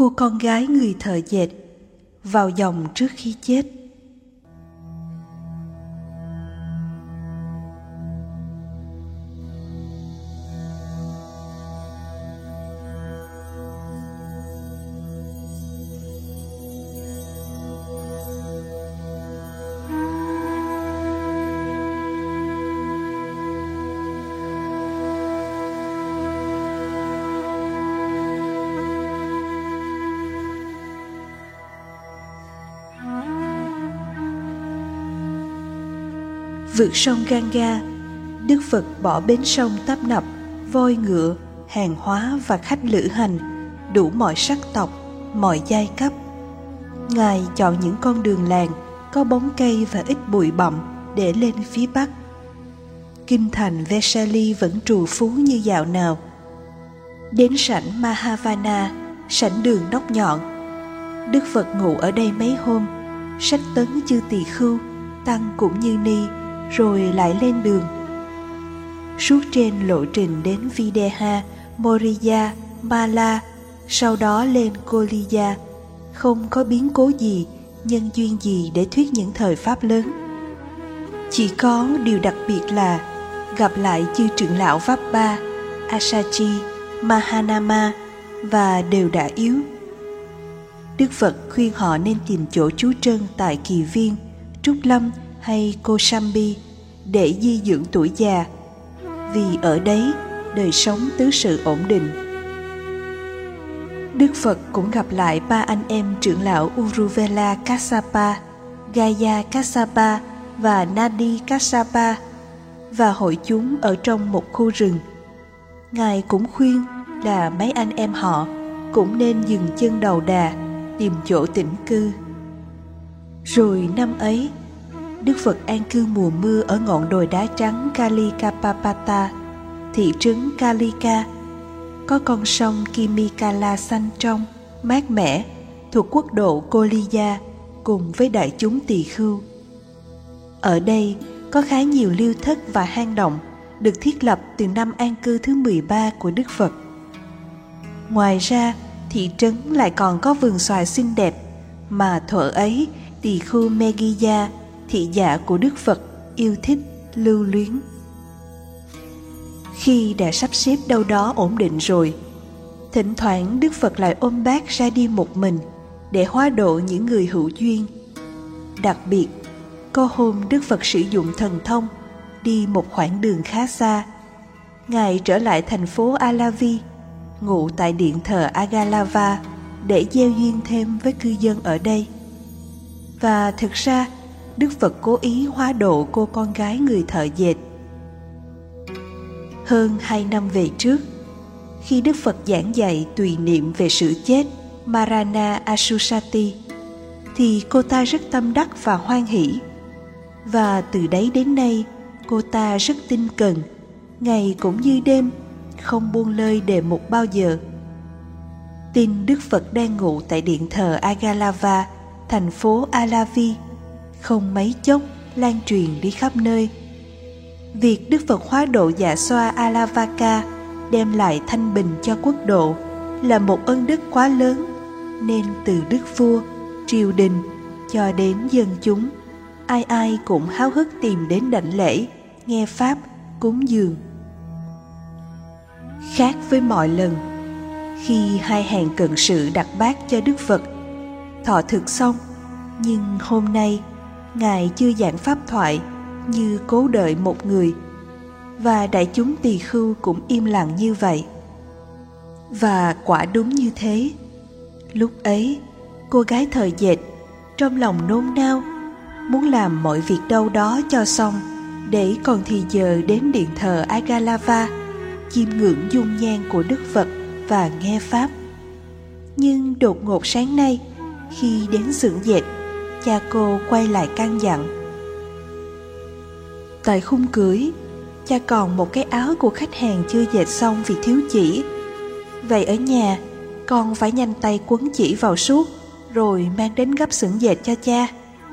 Cô con gái người thợ dệt vào dòng trước khi chết. Vượt sông Ganga, Đức Phật bỏ bến sông tấp nập voi ngựa, hàng hóa và khách lữ hành đủ mọi sắc tộc, mọi giai cấp. Ngài chọn những con đường làng có bóng cây và ít bụi bặm để lên phía bắc. Kinh thành Vesali vẫn trù phú như dạo nào. Đến sảnh Mahavana, sảnh đường nóc nhọn, Đức Phật ngủ ở đây mấy hôm, sách tấn chư tỳ khưu, tăng cũng như ni, rồi lại lên đường. Suốt trên lộ trình đến Videha, Moriya, Mala, sau đó lên Koliya, không có biến cố gì, nhân duyên gì để thuyết những thời pháp lớn. Chỉ có điều đặc biệt là gặp lại chư trưởng lão Vappa, Asachi, Mahanama và đều đã yếu. Đức Phật khuyên họ nên tìm chỗ trú trân tại Kỳ Viên, Trúc Lâm hay Kosambi để di dưỡng tuổi già, vì ở đấy đời sống tứ sự ổn định. Đức Phật cũng gặp lại ba anh em trưởng lão Uruvela Kassapa, Gaya Kassapa và Nadi Kassapa và hội chúng ở trong một khu rừng. Ngài cũng khuyên là mấy anh em họ cũng nên dừng chân đầu đà, tìm chỗ tĩnh cư. Rồi năm ấy, Đức Phật an cư mùa mưa ở ngọn đồi đá trắng Kalikapapata, thị trấn Kalika. Có con sông Kimikala xanh trong, mát mẻ, thuộc quốc độ Koliya cùng với đại chúng tỳ khưu. Ở đây có khá nhiều liêu thất và hang động được thiết lập từ năm an cư thứ 13 của Đức Phật. Ngoài ra, thị trấn lại còn có vườn xoài xinh đẹp mà thuở ấy tỳ khưu Meghiya, thị giả của Đức Phật, yêu thích, lưu luyến. Khi đã sắp xếp đâu đó ổn định rồi, thỉnh thoảng Đức Phật lại ôm bát ra đi một mình để hóa độ những người hữu duyên. Đặc biệt, có hôm Đức Phật sử dụng thần thông đi một khoảng đường khá xa. Ngài trở lại thành phố Alavi, ngụ tại điện thờ Agalava để gieo duyên thêm với cư dân ở đây. Và thực ra, Đức Phật cố ý hóa độ cô con gái người thợ dệt. Hơn 2 năm về trước, khi Đức Phật giảng dạy tùy niệm về sự chết Marana Asusati, thì cô ta rất tâm đắc và hoan hỷ. Và từ đấy đến nay, cô ta rất tinh cần, ngày cũng như đêm, không buông lơi đề mục bao giờ. Tin Đức Phật đang ngụ tại điện thờ Agalava, thành phố Alavi, không mấy chốc lan truyền đi khắp nơi. Việc Đức Phật hóa độ dạ xoa Alavaka đem lại thanh bình cho quốc độ là một ân đức quá lớn, nên từ đức vua, triều đình cho đến dân chúng, ai ai cũng háo hức tìm đến đảnh lễ, nghe pháp, cúng dường. Khác với mọi lần, khi hai hàng cận sự đặt bát cho Đức Phật, thọ thực xong, nhưng hôm nay Ngài chưa giảng pháp thoại như cố đợi một người, và đại chúng tỳ khưu cũng im lặng như vậy. Và quả đúng như thế. Lúc ấy, cô gái thợ dệt trong lòng nôn nao, muốn làm mọi việc đâu đó cho xong để còn thì giờ đến điện thờ Agalava, chiêm ngưỡng dung nhan của Đức Phật và nghe pháp. Nhưng đột ngột sáng nay, khi đến xưởng dệt, cha cô quay lại căn dặn: tại khung cưới, cha còn một cái áo của khách hàng chưa dệt xong vì thiếu chỉ. Vậy ở nhà, con phải nhanh tay quấn chỉ vào suốt, rồi mang đến gấp xưởng dệt cho cha.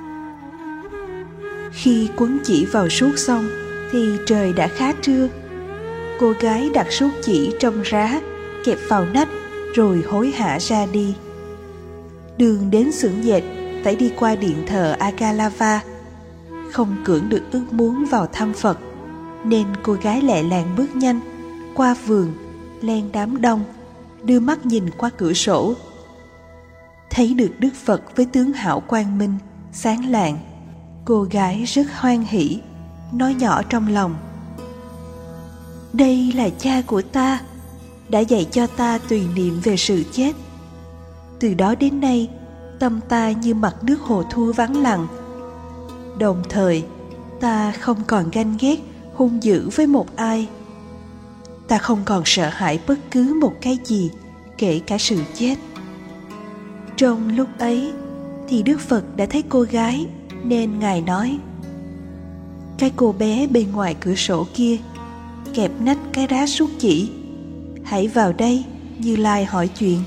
Khi quấn chỉ vào suốt xong, thì trời đã khá trưa. Cô gái đặt suốt chỉ trong rá, kẹp vào nách, rồi hối hả ra đi. Đường đến xưởng dệt phải đi qua điện thờ Agalava. Không cưỡng được ước muốn vào thăm Phật, nên cô gái lẹ làng bước nhanh qua vườn, len đám đông, đưa mắt nhìn qua cửa sổ. Thấy được Đức Phật với tướng hảo quang minh, sáng lạng, cô gái rất hoan hỉ, nói nhỏ trong lòng: đây là cha của ta, đã dạy cho ta tùy niệm về sự chết. Từ đó đến nay, tâm ta như mặt nước hồ thu vắng lặng. Đồng thời, ta không còn ganh ghét, hung dữ với một ai. Ta không còn sợ hãi bất cứ một cái gì, kể cả sự chết. Trong lúc ấy, thì Đức Phật đã thấy cô gái, nên Ngài nói: cái cô bé bên ngoài cửa sổ kia, kẹp nách cái rá suốt chỉ, hãy vào đây, Như Lai hỏi chuyện.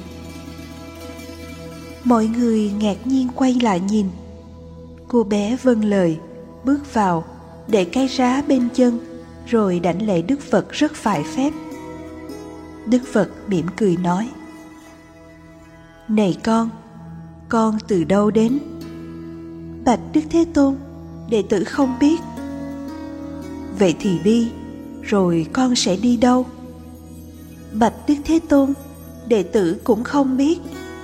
Mọi người ngạc nhiên quay lại nhìn. Cô bé vâng lời, bước vào, để cái rá bên chân, rồi đảnh lễ Đức Phật rất phải phép. Đức Phật mỉm cười nói: này con từ đâu đến? Bạch Đức Thế Tôn, đệ tử không biết. Vậy thì đi, rồi con sẽ đi đâu? Bạch Đức Thế Tôn, đệ tử cũng không biết.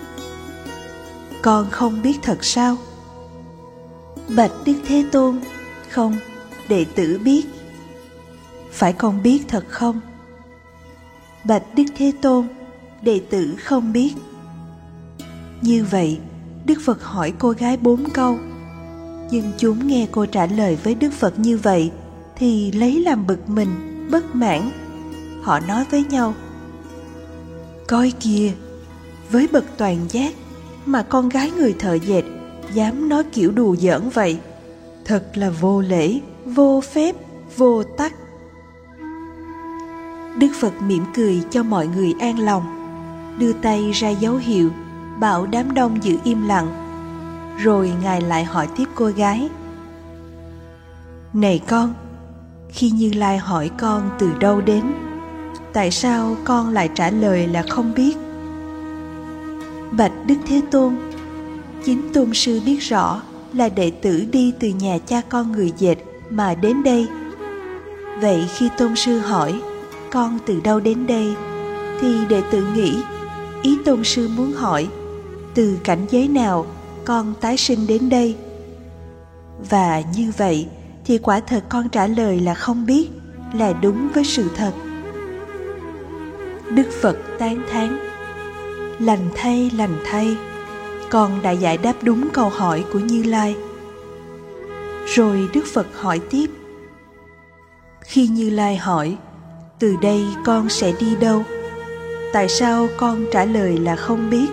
Con không biết thật sao? Bạch Đức Thế Tôn, không, đệ tử biết. Phải con biết thật không? Bạch Đức Thế Tôn, đệ tử không biết. Như vậy, Đức Phật hỏi cô gái 4 câu, nhưng chúng nghe cô trả lời với Đức Phật như vậy thì lấy làm bực mình, bất mãn. Họ nói với nhau: coi kìa, với bậc toàn giác mà con gái người thợ dệt dám nói kiểu đùa giỡn vậy, thật là vô lễ, vô phép, vô tắc. Đức Phật mỉm cười cho mọi người an lòng, đưa tay ra dấu hiệu bảo đám đông giữ im lặng. Rồi Ngài lại hỏi tiếp cô gái: này con, khi Như Lai hỏi con từ đâu đến, tại sao con lại trả lời là không biết? Bạch Đức Thế Tôn, chính Tôn sư biết rõ là đệ tử đi từ nhà cha con người dệt mà đến đây. Vậy khi Tôn sư hỏi con từ đâu đến đây, thì đệ tử nghĩ ý Tôn sư muốn hỏi từ cảnh giới nào con tái sinh đến đây. Và như vậy thì quả thật con trả lời là không biết, là đúng với sự thật. Đức Phật tán thán: lành thay, con đã giải đáp đúng câu hỏi của Như Lai. Rồi Đức Phật hỏi tiếp: khi Như Lai hỏi từ đây con sẽ đi đâu, tại sao con trả lời là không biết?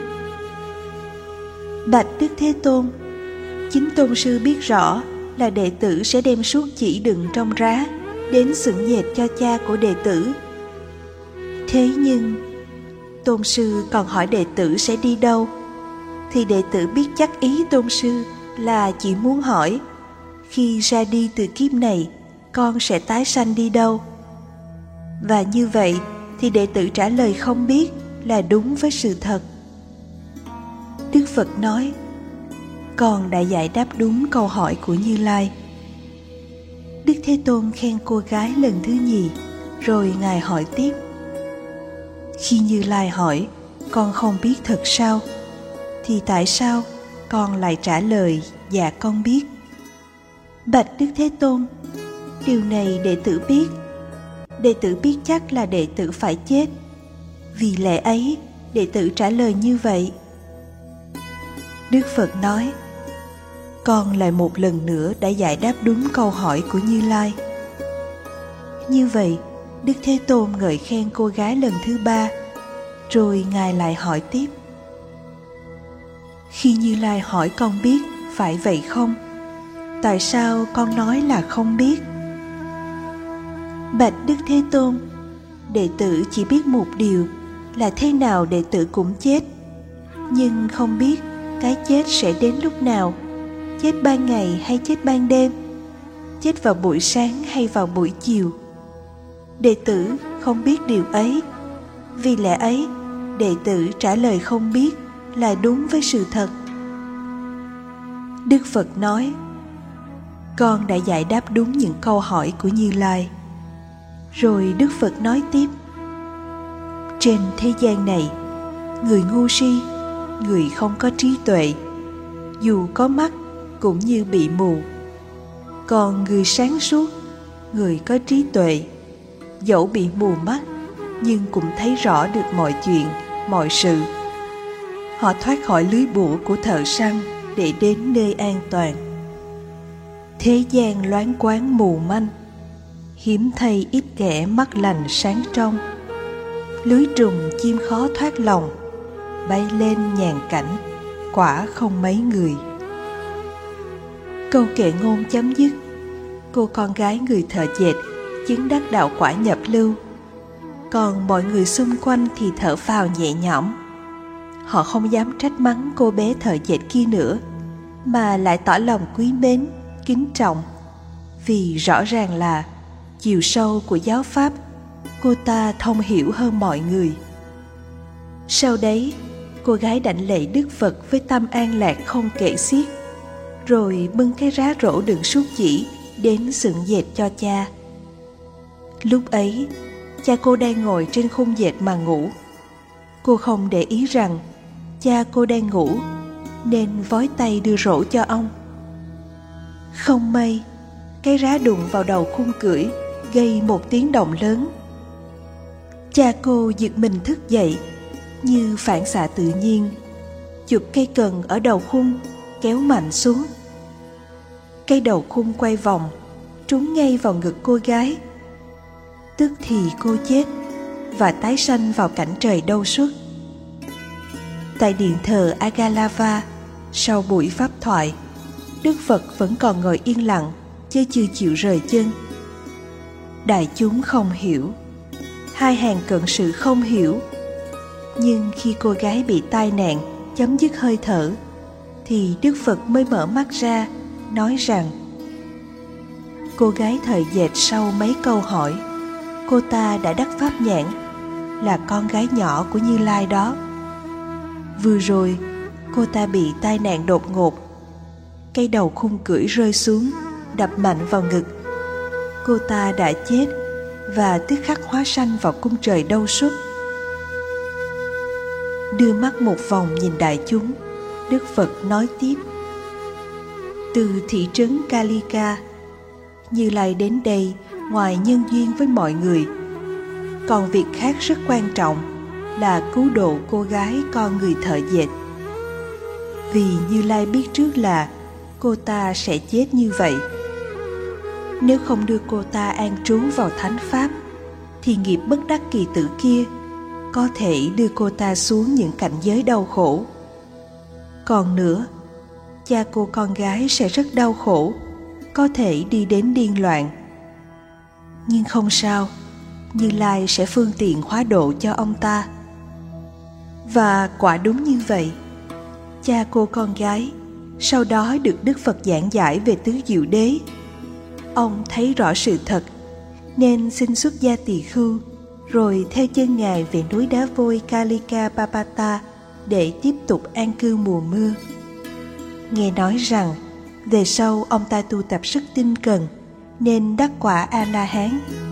Bạch Đức Thế Tôn, chính Tôn sư biết rõ là đệ tử sẽ đem suốt chỉ đựng trong rá đến xưởng dệt cho cha của đệ tử. Thế nhưng Tôn sư còn hỏi đệ tử sẽ đi đâu, thì đệ tử biết chắc ý Tôn sư là chỉ muốn hỏi khi ra đi từ kiếp này con sẽ tái sanh đi đâu. Và như vậy thì đệ tử trả lời không biết là đúng với sự thật. Đức Phật nói: con đã giải đáp đúng câu hỏi của Như Lai. Đức Thế Tôn khen cô gái lần thứ nhì, rồi Ngài hỏi tiếp: khi Như Lai hỏi con không biết thật sao, thì tại sao con lại trả lời dạ con biết? Bạch Đức Thế Tôn, điều này đệ tử biết. Đệ tử biết chắc là đệ tử phải chết, vì lẽ ấy đệ tử trả lời như vậy. Đức Phật nói: con lại một lần nữa đã giải đáp đúng câu hỏi của Như Lai. Như vậy, Đức Thế Tôn ngợi khen cô gái lần thứ 3, rồi Ngài lại hỏi tiếp: khi Như Lai hỏi con biết, phải vậy không? Tại sao con nói là không biết? Bạch Đức Thế Tôn, đệ tử chỉ biết một điều là thế nào đệ tử cũng chết, nhưng không biết cái chết sẽ đến lúc nào, chết ban ngày hay chết ban đêm, chết vào buổi sáng hay vào buổi chiều. Đệ tử không biết điều ấy, vì lẽ ấy đệ tử trả lời không biết là đúng với sự thật. Đức Phật nói: con đã giải đáp đúng những câu hỏi của Như Lai. Rồi Đức Phật nói tiếp: trên thế gian này, người ngu si, người không có trí tuệ, dù có mắt cũng như bị mù. Còn người sáng suốt, người có trí tuệ, dẫu bị mù mắt nhưng cũng thấy rõ được mọi chuyện, mọi sự. Họ thoát khỏi lưới bủa của thợ săn để đến nơi an toàn. Thế gian loáng quáng mù manh, hiếm thay ít kẻ mắt lành sáng trong. Lưới trùng chim khó thoát lòng, bay lên nhàn cảnh, quả không mấy người. Câu kệ ngôn chấm dứt. Cô con gái người thợ dệt chứng đắc đạo quả nhập lưu, còn mọi người xung quanh thì thở phào nhẹ nhõm. Họ không dám trách mắng cô bé thợ dệt kia nữa, mà lại tỏ lòng quý mến, kính trọng, vì rõ ràng là chiều sâu của giáo pháp cô ta thông hiểu hơn mọi người. Sau đấy, cô gái đảnh lễ Đức Phật với tâm an lạc không kể xiết, rồi bưng cái rá rổ đựng sút chỉ đến xưởng dệt cho cha. Lúc ấy, cha cô đang ngồi trên khung dệt mà ngủ. Cô không để ý rằng cha cô đang ngủ, nên vói tay đưa rổ cho ông. Không may, cái rá đụng vào đầu khung cưỡi, gây một tiếng động lớn. Cha cô giật mình thức dậy, như phản xạ tự nhiên, chụp cây cần ở đầu khung, kéo mạnh xuống. Cây đầu khung quay vòng, trúng ngay vào ngực cô gái. Tức thì cô chết và tái sanh vào cảnh trời đau xuất. Tại điện thờ Agalava, sau buổi pháp thoại, Đức Phật vẫn còn ngồi yên lặng, chứ chưa chịu rời chân. Đại chúng không hiểu, hai hàng cận sự không hiểu. Nhưng khi cô gái bị tai nạn, chấm dứt hơi thở, thì Đức Phật mới mở mắt ra, nói rằng: cô gái thời dệt sau mấy câu hỏi, cô ta đã đắc pháp nhãn, là con gái nhỏ của Như Lai đó. Vừa rồi, cô ta bị tai nạn đột ngột. Cây đầu khung cưỡi rơi xuống, đập mạnh vào ngực. Cô ta đã chết và tức khắc hóa sanh vào cung trời đau xuất. Đưa mắt một vòng nhìn đại chúng, Đức Phật nói tiếp: từ thị trấn Kalika, Như Lai đến đây ngoài nhân duyên với mọi người, còn việc khác rất quan trọng là cứu độ cô gái con người thợ dệt. Vì Như Lai biết trước là cô ta sẽ chết như vậy. Nếu không đưa cô ta an trú vào thánh pháp, thì nghiệp bất đắc kỳ tử kia có thể đưa cô ta xuống những cảnh giới đau khổ. Còn nữa, cha cô con gái sẽ rất đau khổ, có thể đi đến điên loạn. Nhưng không sao, Như Lai sẽ phương tiện hóa độ cho ông ta. Và quả đúng như vậy. Cha cô con gái sau đó được Đức Phật giảng giải về tứ diệu đế. Ông thấy rõ sự thật, nên xin xuất gia tỳ khưu, rồi theo chân Ngài về núi đá vôi Kalika Papata để tiếp tục an cư mùa mưa. Nghe nói rằng về sau ông ta tu tập rất tinh cần, nên đắc quả A-la-hán.